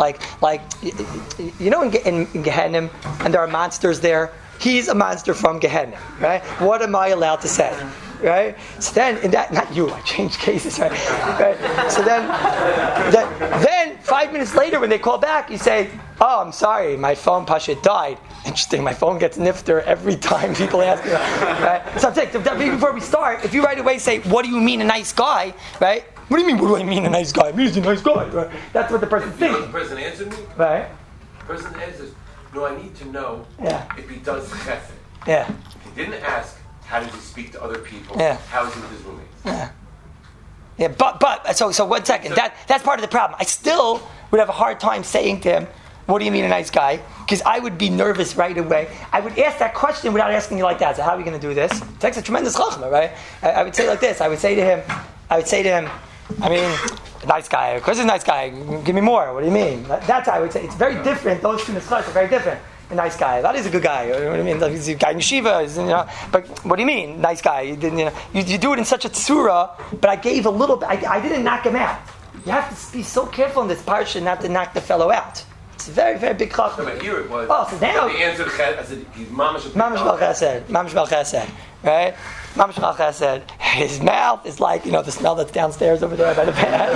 in Gehenna, and there are monsters there. He's a monster from Gehenna, right? What am I allowed to say? Right? So then, not you, I changed cases, right? So then 5 minutes later when they call back, you say, oh, I'm sorry, my phone Pashit died. Interesting, my phone gets nifter every time people ask me. Right? So I'm saying, before we start, if you right away say, what do you mean a nice guy, right? What do you mean, what do I mean a nice guy? I mean he's a nice guy, right? That's what the person's thinking. The person answered me? Right? The person answers, no, I need to know if he does chesed. Yeah. He didn't ask, how does he speak to other people? Yeah. How is he with his roommates? Yeah. Yeah, but so 1 second. That's part of the problem. I still would have a hard time saying to him, what do you mean a nice guy? Because I would be nervous right away. I would ask that question without asking you like that. So how are we going to do this? It takes a tremendous chachma, right? I would say like this. I would say to him, I mean, a nice guy. Of course he's a nice guy. Give me more. What do you mean? That's how I would say. It's very different. Those two nischos are very different. A nice guy. That is a good guy. You know what I mean? He's a guy in yeshiva. But what do you mean, nice guy? You do it in such a tzura. But I gave a little bit. I didn't knock him out. You have to be so careful in this parsha not to knock the fellow out. It's a very, very big chachma. No, but here it was. Oh, so now the answer to I said he's mamash bal chesed, right? Mamash bal chesed. His mouth is like the smell that's downstairs over there by the bed.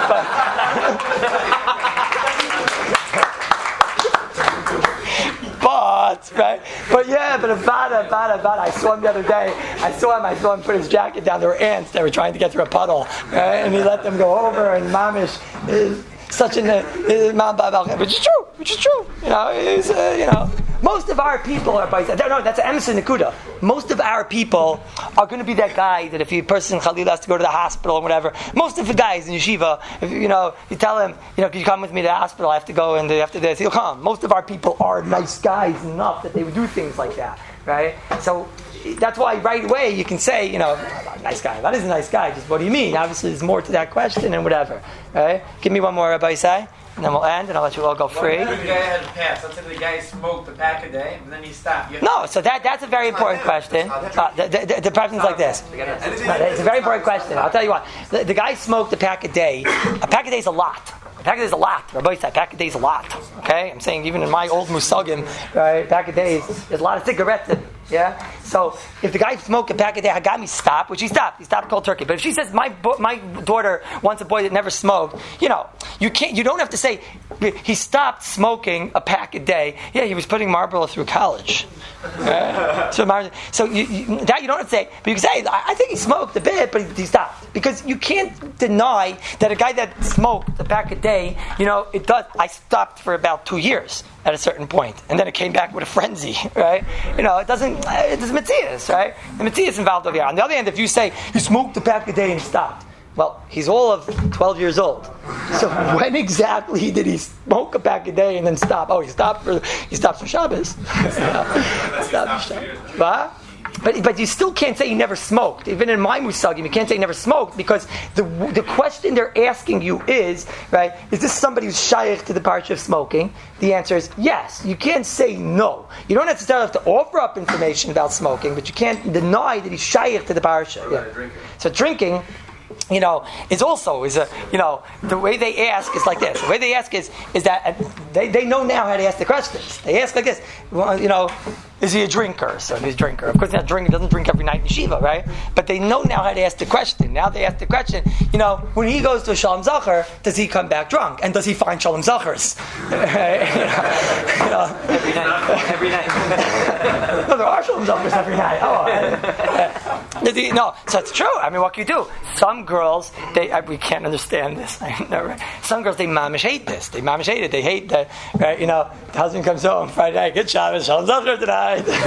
But Avada. I saw him the other day. I saw him put his jacket down. There were ants that were trying to get through a puddle, right? And he let them go over. And Mamish is such which is true. Most of our people are by that's an emes nekuda. Most of our people are going to be that guy that if a person Khalil has to go to the hospital or whatever. Most of the guys in yeshiva, if you tell him, can you come with me to the hospital? I have to go and after this, he'll come. Most of our people are nice guys enough that they would do things like that. right? So that's why right away you can say, nice guy. That is a nice guy. Just what do you mean? Obviously, there's more to that question and whatever. Right? Give me one more, Rabbi Isai, and then we'll end, and I'll let you all go free. The guy had a pass. Let's say the guy smoked a pack a day, and then he stopped. No, so that's a very important question. The question's like this. It's a very important question. I'll tell you what. The guy smoked a pack a day. A pack a day is a lot. A pack a day is a lot. Rabbi said, pack a day is a lot. Okay? I'm saying even in my old musagim, right, pack a day is a lot of cigarettes in it. Yeah? So if the guy smoked a pack a day, Hagami stopped, which he stopped. He stopped cold turkey. But if she says, my daughter wants a boy that never smoked, you don't have to say, he stopped smoking a pack a day. Yeah, he was putting Marlboro through college. Right? So that you don't have to say, but you can say, I think he smoked a bit, but he stopped. Because you can't deny that a guy that smoked a pack a day, it does. I stopped for about 2 years at a certain point, and then it came back with a frenzy, right? It doesn't. It's Matthias, right? The Matthias involved over here. On the other hand, if you say he smoked a pack a day and stopped, well, he's all of 12 years old. So when exactly did he smoke a pack a day and then stop? Oh, he stopped for Shabbos. What? But you still can't say you never smoked. Even in my musagim, you can't say you never smoked because the question they're asking you is, right, is this somebody who's shaykh to the parsha of smoking? The answer is yes. You can't say no. You don't necessarily have to offer up information about smoking, but you can't deny that he's shaykh to the parsha. Yeah. So drinking, is also the way they ask is like this. The way they ask is that they know now how to ask the questions. They ask like this. Well, is he a drinker? So he's a drinker. Of course, he's not drinking. Doesn't drink every night in yeshiva, right? But they know now how to ask the question. Now they ask the question. When he goes to a Shalom Zachar, does he come back drunk? And does he find Shalom Zachars? Every night. No, there are Shalom Zachars every night. No, so it's true. I mean, what can you do? Some girls, we can't understand this. Some girls, they mamish hate this. They mamish hate it. They hate that. Right? The husband comes home Friday night. Good Shabbos, Shalom Zachar tonight. She's going,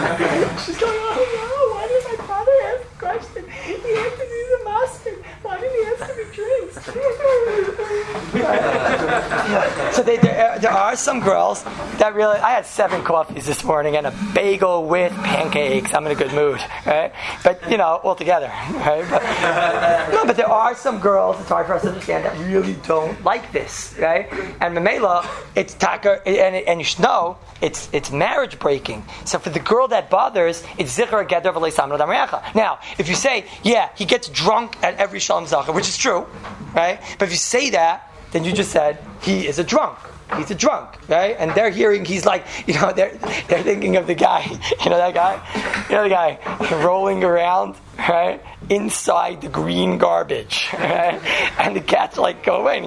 why did my father ask a question? He asked if he's a master. Why did he ask if he drinks? So there are some girls that really. I had 7 coffees this morning and a bagel with pancakes. I'm in a good mood, right? But all together, right? But there are some girls. It's hard for us to understand that really don't like this, right? And Mamela, it's taka, and you should know it's marriage breaking. So for the girl that bothers, it's zikr geder v'lo samad adam reacha. Now, if you say, yeah, he gets drunk at every Shalom Zachar, which is true, right? But if you say that, then you just said he is a drunk. He's a drunk, right? And they're hearing he's like, they're thinking of the guy, that guy, the guy rolling around, right, inside the green garbage, right? And the cat's like, go away.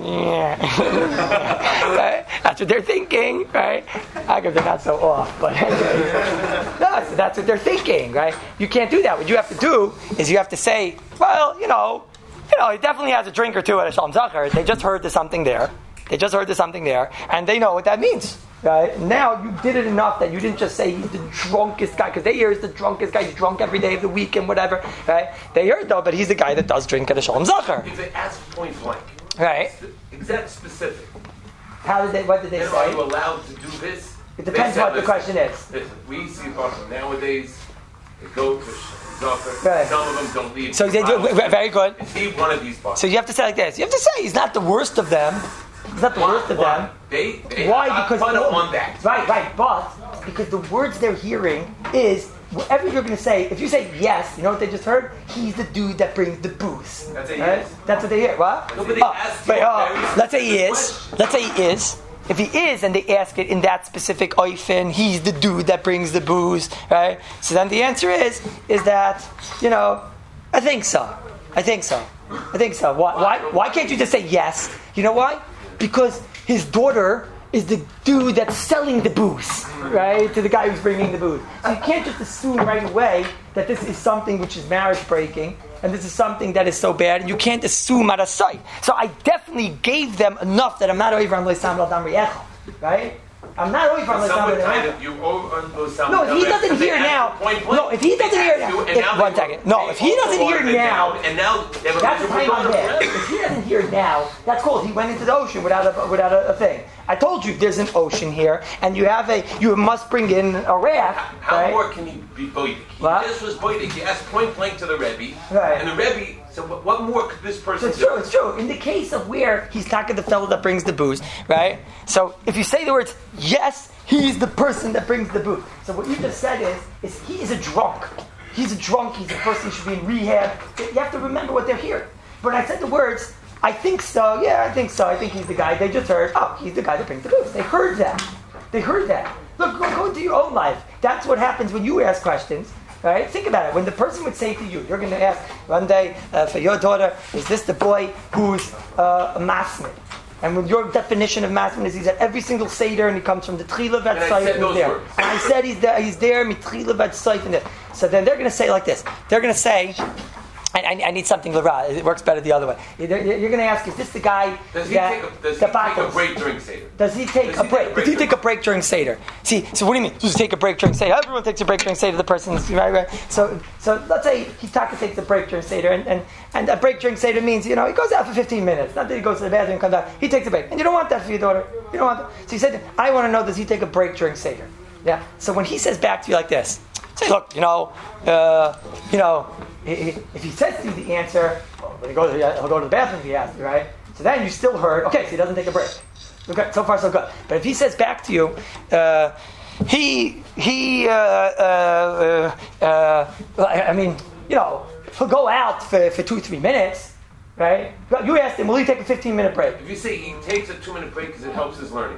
Right? That's what they're thinking, right? I guess they're not so off, but no, so that's what they're thinking, right? You can't do that. What you have to do is you have to say, well, he definitely has a drink or two at a Shalom Zachar. They just heard there's something there. And they know what that means. Right? Now you did it enough that you didn't just say he's the drunkest guy, because they hear he's the drunkest guy, he's drunk every day of the week and whatever. Right? They heard though, but he's the guy that does drink at a Shalom Zachar. If they ask point blank, right? Exact specific. What did they say? Are you allowed to do this? It depends what the question is. Listen, we see nowadays they go to Zachar. Right. Some of them don't leave. So they do very good. Is he one of these bars? So you have to say like this. You have to say he's not the worst of them. He's not the worst of them. They Why? Because on that. Right. But because the words they're hearing is whatever you're going to say. If you say yes, you know what they just heard? He's the dude that brings the booze. That's a right? yes. That's what they hear. What? Nobody asked you. Let's say he is. Let's say he is. If he is, and they ask it in that specific oifen, he's the dude that brings the booze, right? So then the answer is that I think so. Why can't you just say yes? You know why? Because his daughter is the dude that's selling the booze, right, to the guy who's bringing the booze. So you can't just assume right away that this is something which is marriage breaking, and this is something that is so bad, and you can't assume out of sight. So I definitely gave them enough that I'm not over on Lo Samad Adam Re'echa, right? I'm not only from Someone Lasam. kind of, you owe someone. No, if he doesn't hear now. No, if he doesn't hear now. One second. No, if he doesn't hear now. And now That's the time I'm there. If he doesn't hear now, that's cool. He went into the ocean without a thing. I told you there's an ocean here, and you must bring in a raft. How right? more can he be boidik? This was boidik. He asked point blank to the Rebbe, right. And the Rebbe. So what more could this person do? It's true. In the case of where he's talking to the fellow that brings the booze, right? So if you say the words, yes, he's the person that brings the booze. So what you just said is he is a drunk. He's a drunk. He's a person who should be in rehab. You have to remember what they're hearing. But I said the words, I think so. Yeah, I think so. I think he's the guy. They just heard, oh, he's the guy that brings the booze. They heard that. Look, go into your own life. That's what happens when you ask questions. Right? Think about it. When the person would say to you, you're going to ask one day for your daughter, is this the boy who's a masmid? And when your definition of masmid is he's at every single seder and he comes from the Tchila Vat Soif and there. And I said he's there, Mitchila Vat Soif and there. So then they're going to say like this. They're going to say, I need something Lara. It works better the other way. You're going to ask, is this the guy does he take a break during Seder? Does he take a break? Does he take a break during Seder? See, so what do you mean? Does he take a break during Seder? Everyone takes a break during Seder. The person's right. So let's say Hitaka takes a break during Seder, and a break during Seder means he goes out for 15 minutes. Not that he goes to the bathroom and comes out. He takes a break, and you don't want that for your daughter. You don't want that. So he said, I want to know, does he take a break during Seder? Yeah. So when he says back to you like this, say, look, if he says to you the answer, he'll go to the bathroom if he has to, right? So then you still heard, okay, so he doesn't take a break. Okay, so far so good. But if he says back to you, he'll go out for 2-3 minutes, right? You asked him, will he take a 15-minute break? If you say he takes a 2-minute break because it helps his learning.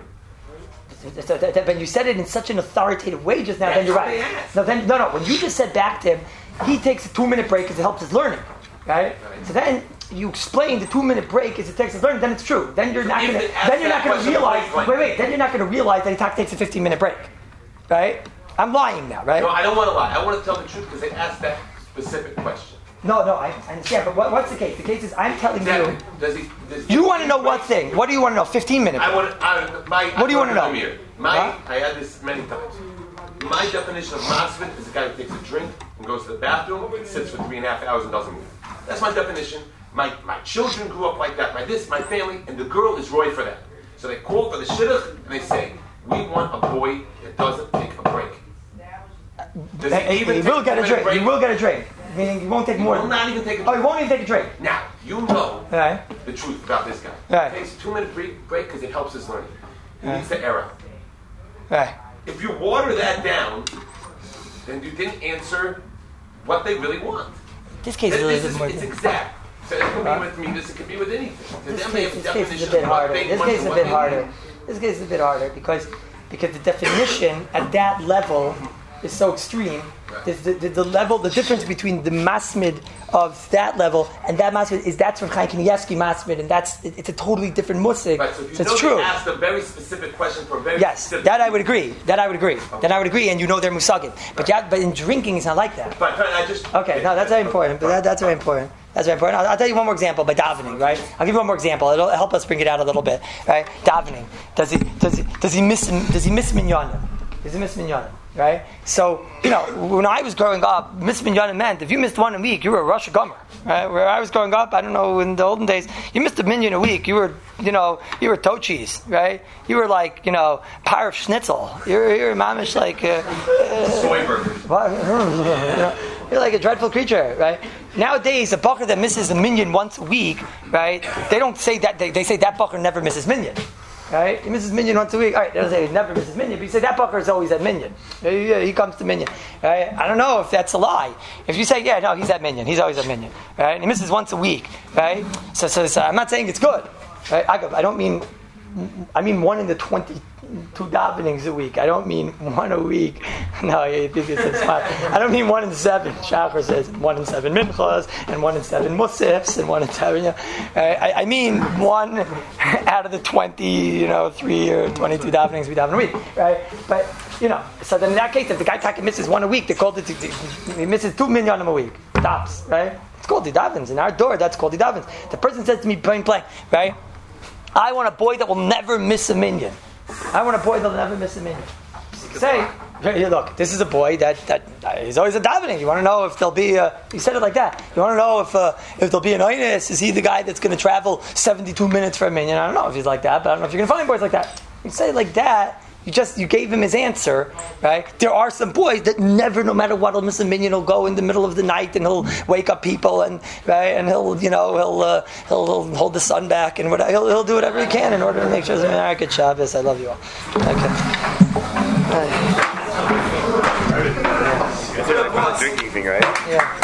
But you said it in such an authoritative way just now, then you're right. No, when you just said back to him, he takes a 2-minute break because it helps his learning, right? So then you explain the 2-minute break is it takes his learning, then it's true. Then you're not going to realize. Wait. Then you're not going to realize that he takes a 15-minute break, right? I'm lying now, right? No, I don't want to lie. I want to tell the truth because they asked that specific question. No, I understand. But what's the case? The case is I'm telling you. You want to know one thing? What do you want to know? 15-minute. What do you want to know? I had this many times. My definition of masvid is a guy who takes a drink and goes to the bathroom and sits for 3.5 hours and doesn't move. That's my definition. My children grew up like that. My family, and the girl is Roy for that. So they call for the shidduch and they say, we want a boy that doesn't take a break. He will get a drink. He will get a drink. Meaning he won't take more. He will not even take a drink. Oh, he won't even take a drink. Now, you know the truth about this guy. He takes a 2-minute break because it helps his learning. He needs to air out. Right. If you water that down, then you didn't answer what they really want. This case is it's exact. So it could be with me, this could be with anything. This case is a bit harder. This case is a bit harder because the definition at that level is so extreme. The level, the difference between the masmid of that level and that masmid that's from Chaim Kanievsky masmid, and it's a totally different musik. Right, so if you know they asked a very specific question for a very specific that I would agree. Then I would agree, and you know they're musagim. But in drinking, it's not like that. But I just that's very important. But that's very important. That's very important. I'll tell you one more example by davening, right? I'll give you one more example. It'll help us bring it out a little bit, right? Davening. Does he miss minyanim? Does he miss minyanim? Right? So, when I was growing up, miss minyanim meant if you missed one a week, you were a Rosh Gomer. Right? Where I was growing up, I don't know, in the olden days, you missed a minyan a week, you were toe cheese, right? You were like, parv schnitzel. You're mamish like soy burgers. You're like a dreadful creature, right? Nowadays, a bacher that misses a minyan once a week, right? They don't say that. They say that bacher never misses minyan. Right? He misses minyan once a week. All right, they don't say he never misses minyan, but you say that bacher is always at minyan. He comes to minyan. Right? I don't know if that's a lie. If you say, he's at minyan. He's always at minyan. Right? And he misses once a week. Right? So I'm not saying it's good. Right? I mean 1 in the 22 davenings a week. I don't mean 1 a week. No, it's fine. I don't mean 1 in 7. Shachar says 1 in 7 minchas and 1 in 7 musifs and 1 in 7. I mean 1 out of the 3 or 22 davenings we daven a week, right? But so then in that case, if the guy misses 1 a week, they called it. He misses 2 minyanim a week. Tops, right? It's called the davens in our door. That's called the davens. The person says to me, plain, right? I want a boy that will never miss a minyan. I want a boy that'll never miss a minute. Say, hey, look, this is a boy that he's always a davening. You want to know if there'll be he said it like that. You want to know if there'll be an oinus? Is he the guy that's going to travel 72 minutes for a minyan? I don't know if he's like that, but I don't know if you're going to find boys like that. You say it like that. You gave him his answer, right? There are some boys that never, no matter what, will miss a minyan. He'll go in the middle of the night and he'll wake up people and he'll hold the sun back and whatever. He'll do whatever he can in order to make sure it's a good Shabbos. I love you all. Okay. It's like the drinking thing, right? Yeah.